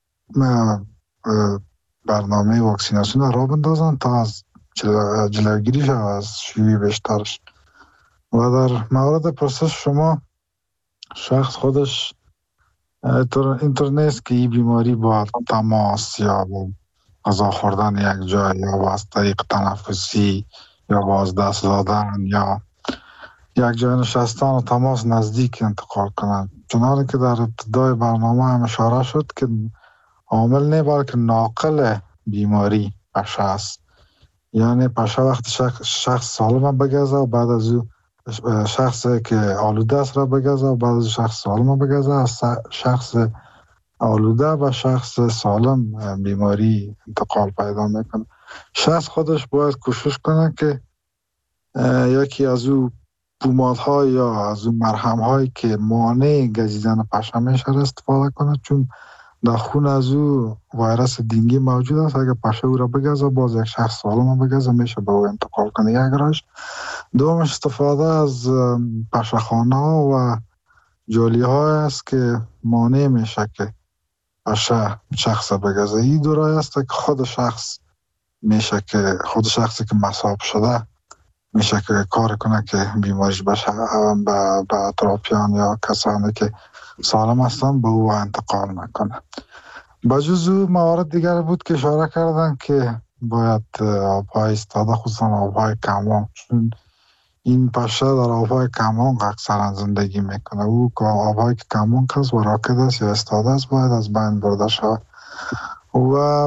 برنامه واکسیناسیون را بندازن تا از جلوگیری شود از شیوع بیشترش. و در مورد پرسش شما، شخص خودش اینطور نیست که این بیماری با تماس یا با غذا خوردن یک جای یا با از طریق تنفسی یا با از دست دادن یا یک جای نشستن و تماس نزدیک انتقال کنند. چنانه که در ابتدای برنامه هم اشاره شد که عامل نه بلکه ناقل بیماری پشه است. یعنی پشه وقتی شخص, شخص سالم بگذه و بعد از او شخصی که آلوده است را بگذه و بعد از شخص سالم بگذه، از شخص آلوده و شخص سالم بیماری انتقال پیدا میکنه. شخص خودش باید کوشش کنه که یکی از او پومادها یا از او مرهم هایی که مانع گزیدن پشه میشه استفاده کنه، چون در خون از او ویروس دینگی موجود است. اگر پشه او را بگذه باز یک شخص سالم بگذه میشه به او انتقال کنه. یک راهش. دومش استفاده از پشه خانه و جالی های است که مانع میشه که پشه شخص بگذه. این دو راه است که خود شخص میشه که خود شخصی که مصاب شده میشه که کار کنه که بیماریش بشه به اطرافیان یا کسانی که سالم هستن به او انتقال نکنه. بجز او موارد دیگر بود که اشاره کردن که باید آبهای استاده، خصوصا آبهای کمان، چون این پشه در آبهای کمان اکثرا زندگی میکنه. او که آبهای که کمان کس و راکد است یا استاده است باید از بین برده شود. و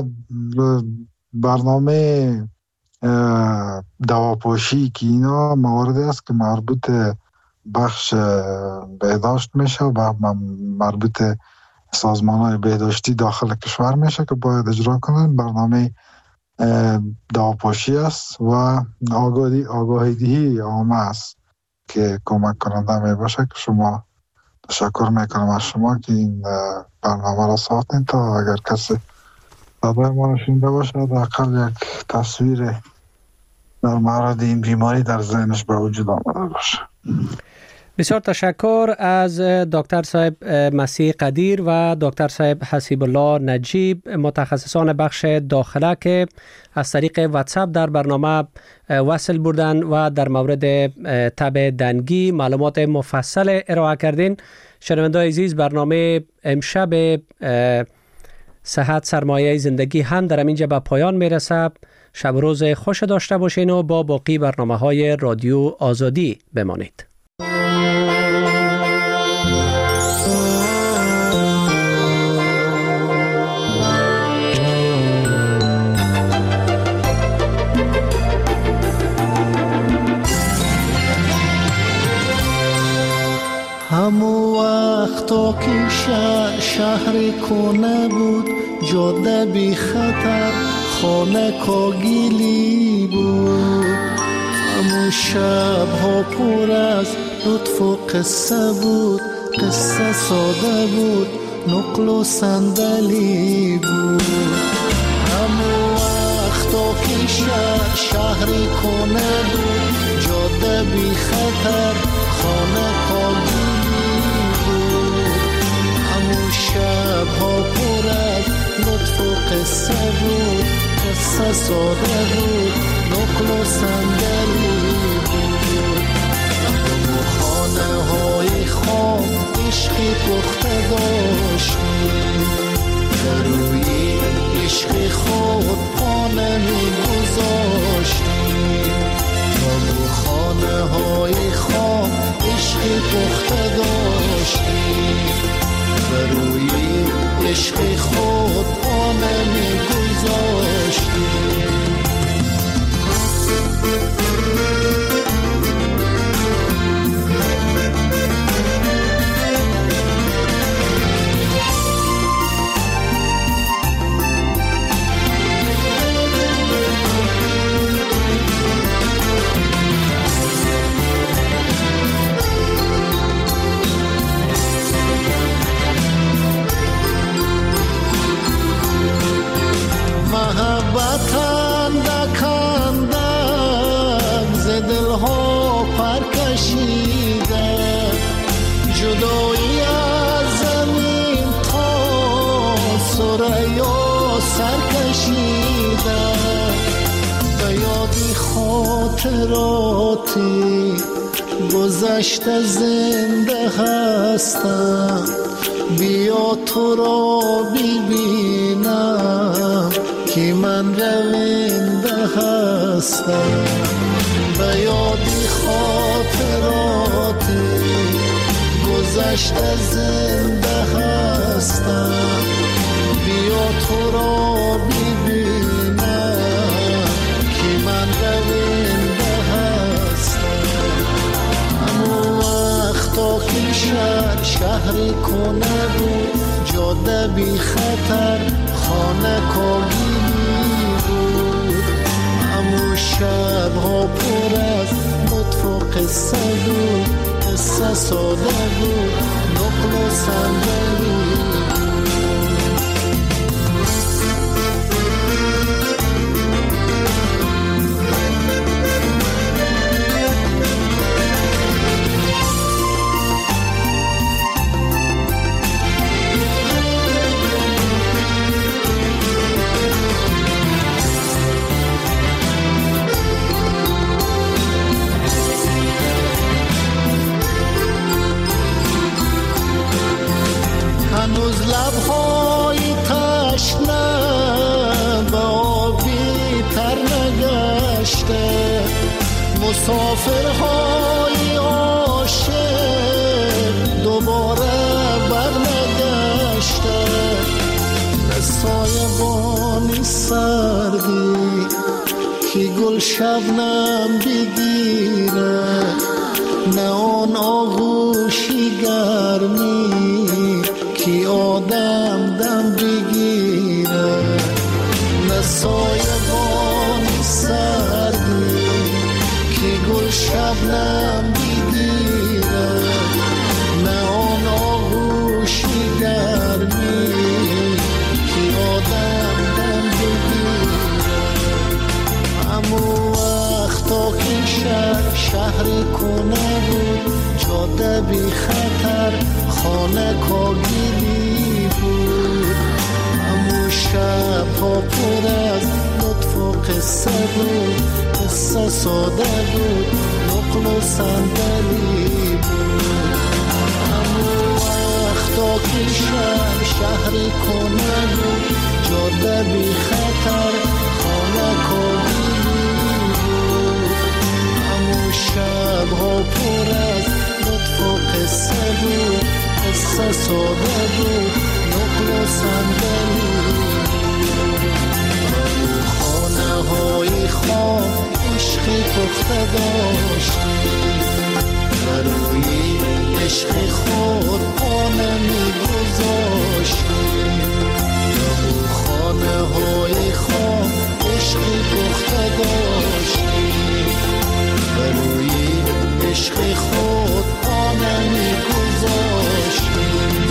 برنامه دواپاشی که اینا مواردی است که مربوط بخش بهداشت میشه و مربوط سازمان های بهداشتی داخل کشور میشه که باید اجرا کنن. برنامه دواپاشی است و آگاهی آگاهی عامه است که کمک کننده می باشه که شما تشکر میکنم از شما که این برنامه را ساختین تا اگر کسی صدای ما را شنیده باشه حداقل یک تصویر در مورد این بیماری در ذهنش به وجود آمده باشه. بسیار تشکر از دکتر صاحب مسیح قدیر و دکتر صاحب حسیب الله نجیب، متخصصان بخش داخله که از طریق واتساپ در برنامه وصل بودن و در مورد تب دنگی معلومات مفصل ارائه کردین. شنوندگان عزیز، برنامه امشب صحت سرمایه زندگی هم در اینجا به پایان میرسه. شب روز خوش داشته باشین و با باقی برنامه های رادیو آزادی بمانید. همو وقتا که شهر کنه بود، جاده بی خطر، خانه کاگیلی بود. همو شب ها پر از لطف و قصه بود، قصه ساده بود، نقل و صندلی بود. همو وقتا که شهر کنه بود، جاده بی خطر، خانه کاگیلی بود. همو شب ها پر از لطف و قصه بود، قصه ساده بود، نقل و صندلی بود. همو خانه های خام عشقی پخته عشق خود پا نمی گذاشتیم تا بو خانه های خواب عشق پخته داشتیم بر روی عشق خود پا نمی گذاشتیم. محبتم دکندم ز دلها پر کشیده جدایی از زمین تا ثریا سر کشیده به یادی خاطراتی گذشته زنده هستم بیا تو را ببینم که من رونده هستم به یادی خاطراتی گذشته زنده هستم بیا تو را ببینم که من رونده هستم. همون وقتا که شهر شهری کنه بود جاده بی خطر خانه کاگیلی بود همون شبها پر از لطف و قصه بود قصه ساده بود نقل و صندلی هنوز لبهای تشنه به آبی تر نگشته مسافرهای عاشق دوباره برنگشته به سایبانی سردی که گل شبنم بگیره نه آن آغوشی گرمی که آدم دم بگیره نه سایبانی سردی که گل شبنم بگیره نه آن آغوشی گرمی که آدم دم بگیره همون وقتا که شهر شهری کنه بود جاده بی خطر خانه کاگیلی بود همون شب ها پر از لطف و قصه بود قصه ساده بود نقل و صندلی بود همون وقتا که شهر شهری کنه بود جاده بی خطر خانه کاگیلی بود همون شب ها پر از لطف و قصه بود قصه ساده بود نقل و صندلی خانه های خواب عشقی پخته داشتیم بروی عشق خود پا نمی گذاشتیم خانه های خواب عشقی پخته داشتیم بروی عشق خود پا نمی گذاشتیم.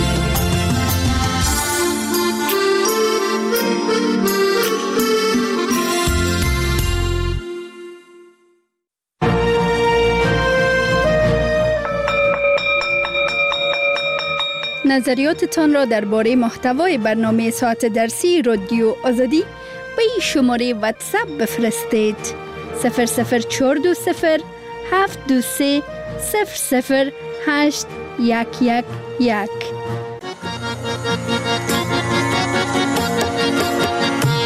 نظریاتتان را درباره محتوای برنامه ساعت درسی رادیو آزادی به این شماره واتساپ بفرستید صفر صفر چهار دو صفر هفت دو سه صفر صفر هشت یک یک یک.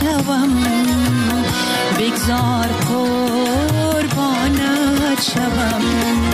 شوم بگذار قربانت شوم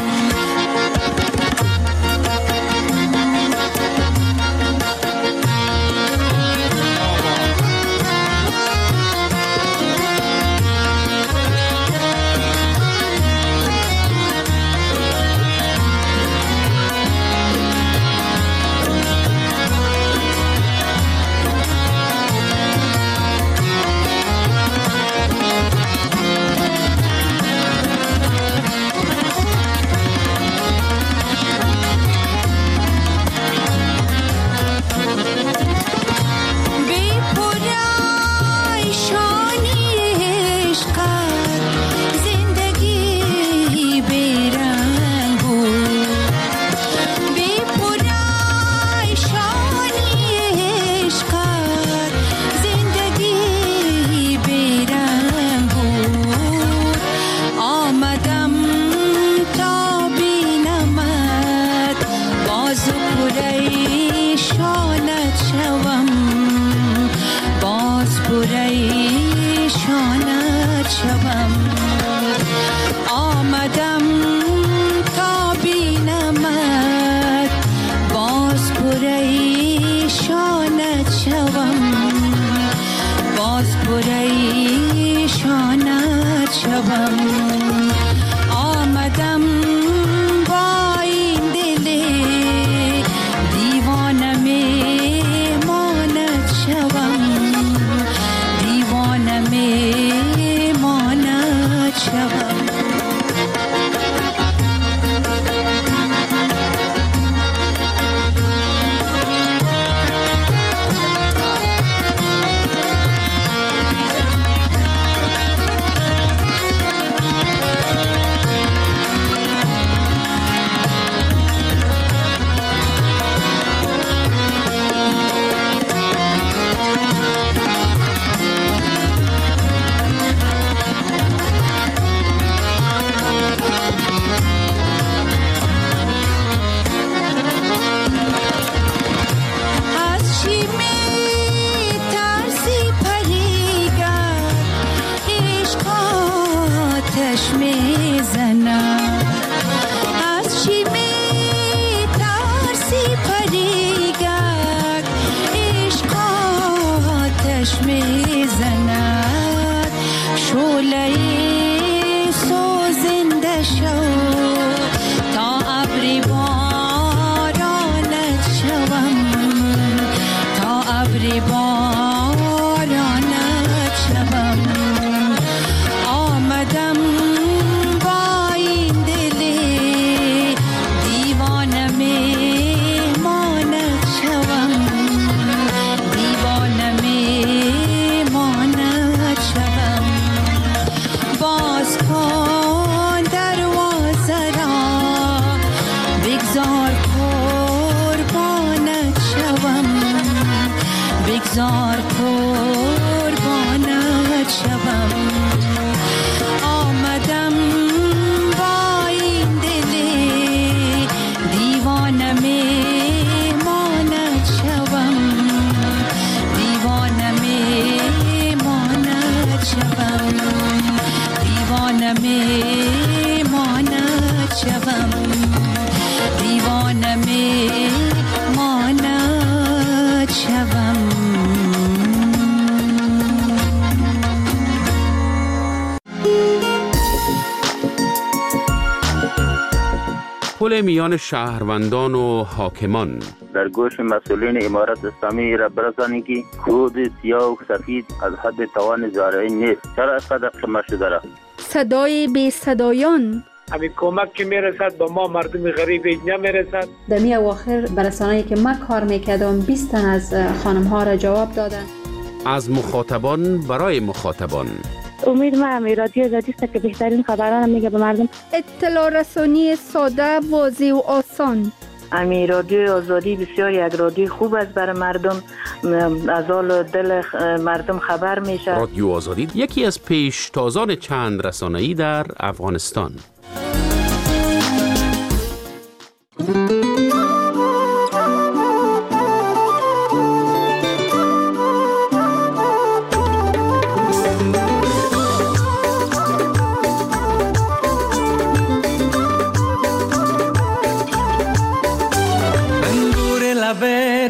پل میان شهروندان و حاکمان. در گوش مسئولین امارت اسلامی را برسانید که کود سیاه و سفید از حد توان زارعی نیست. چرا اینقدر قیمت شده را؟ صدای بی صدایان. همین کمک که میرسد به ما مردم غریب نمیرسد. در می اواخر برسانه‌ای که من کار میکردم بیست تن از خانم ها را جواب دادن. از مخاطبان برای مخاطبان. امید ما هم رادیو آزادی است که بهترین خبران میگه به مردم. اطلاع رسانی ساده، واضح و آسان. امی رادیو آزادی بسیار یک رادیو خوب است برای مردم، از حال دل مردم خبر میشه. رادیو آزادی یکی از پیشتازان چند رسانه‌ای در افغانستان.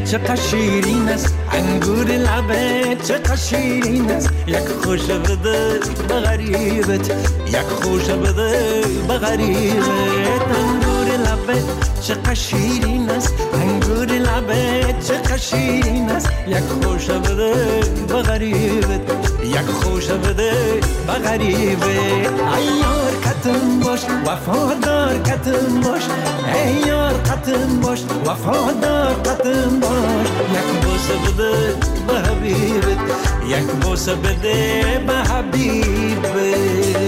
چقدر شیرین است انگور لبت چقدر شیرین است یک خوش بده به غریبت یک خوش بده به غریبت انگور لبت چقدر شیرین است انگور لبت چقدر شیرین است یک خوش بده به غریبت یک خوش بده به غریبت ای یار قطن باش وفادار قطن باش ای یار قطن باش وفادار قطن باش یک بوسه بده به حبیبت یک بوسه بده به حبیبت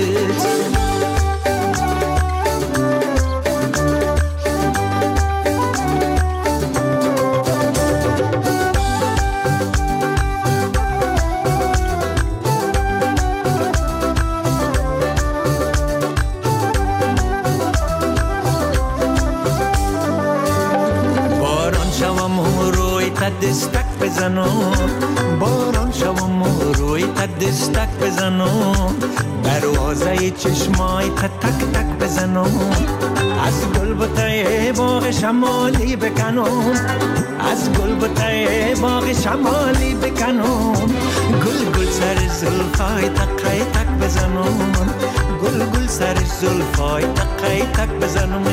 دستک بزنم باران شوم روی تا دستک بزنم دروازه چشمای تا تک تک بزنم از گل بوته باغ شمالی بکنم از گل بوته باغ شمالی بکنم گل گل سر زلفای تقی تک بزنم گل گل سر زلفای تقی تک بزنم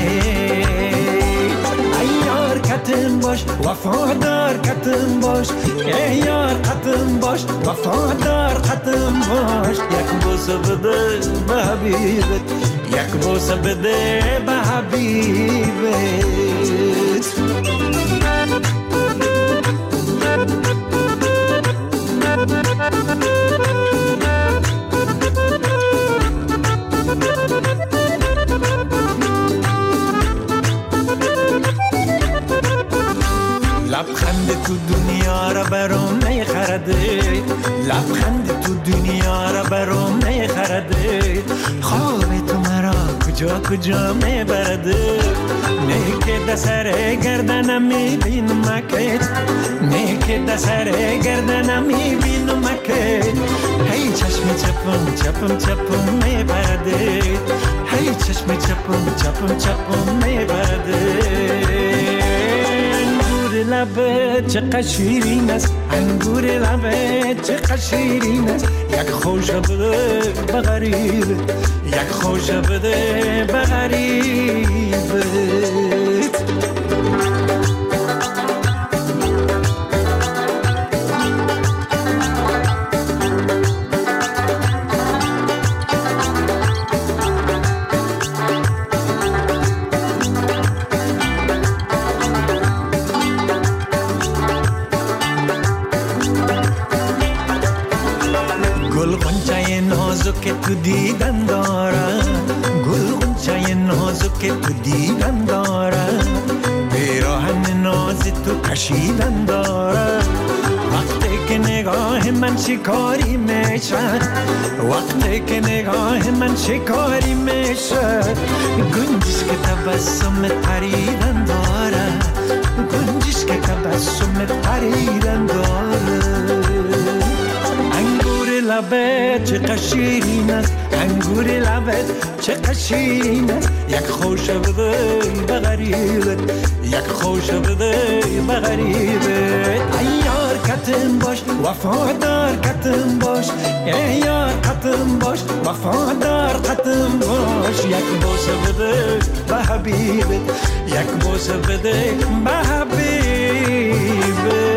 ای یار قطن باش وفادار قطن باش ای یار قطن باش وفادار قطن باش یک بوسه بده به حبیبت یک بوسه بده به حبیبت لبخند تو دنیا را برام نخرده لبخند تو دنیا را برام نخرده خواب تو مرا کجا کجا میبرده نه که دسر گردنم میبینم مکت نه که دسر گردنم میبینم مکت هی چشم چپم چپم چپم میبرده هی چشم چپم چپم چپم میبرده لبت چقدر شیرین است انگور لبت چقدر شیرین است یک خوش بده به غریبت یک خوش بده به غریبت که تو دیدن دارم گل غنچه نازک که تو دیدن دارم پیراهن ناز تو کشیدن دارم وقتی که نگاه من شکاری میشه وقتی که نگاه من شکاری میشه گنجش که تبسم پریدن دارم گنجش که تبسم پریدن دارم لبت چقدر شیرین است انگور لبت چقدر شیرین است یک خوش بده به غریبت یک خوش بده به غریبت ای یار قطن باش وفادار قطن باش ای یار قطن باش وفادار قطن باش یک بوسه بده به حبیبت یک بوسه بده به حبیبت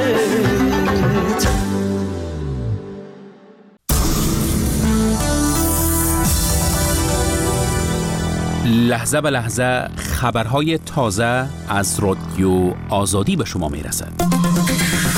لحظه به لحظه خبرهای تازه از رادیو آزادی به شما می رسد.